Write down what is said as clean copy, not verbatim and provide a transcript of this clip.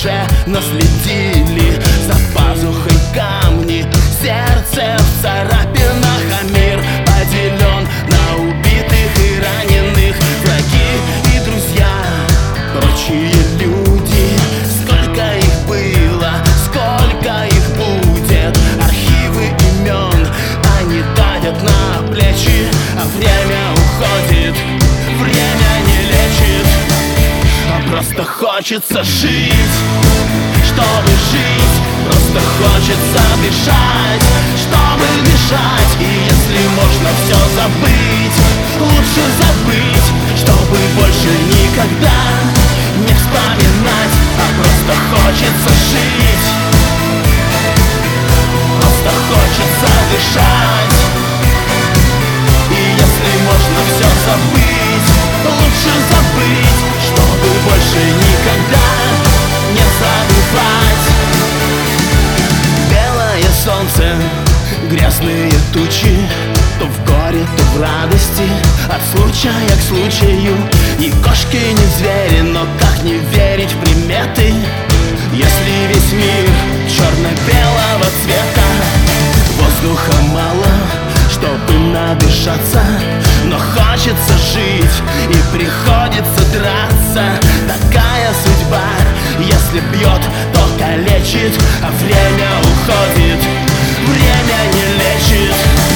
душе наследили. За пазухой камни, сердце в царапинах, а мир поделен на убитых и раненых. Враги и друзья, прочие люди, сколько их было, сколько их будет. Архивы имен, они давят на плечи, а время уходит, время не лечит. А просто хочется жить, чтобы жить. Просто хочется дышать, чтобы дышать. И если можно все забыть, лучше забыть, чтобы больше никогда не вспоминать. А просто хочется жить, просто хочется дышать. И если можно все забыть, лучше забыть, чтобы больше никогда не забывать. Белое солнце, грязные тучи, то в горе, то в радости, от случая к случаю. Ни кошки, ни звери, но как не верить в приметы, если весь мир черно-белого цвета? Воздуха мало, чтобы надышаться, но хочется жить и приходится драться. Такая судьба, если бьет, то калечит, а время уходит, время не лечит.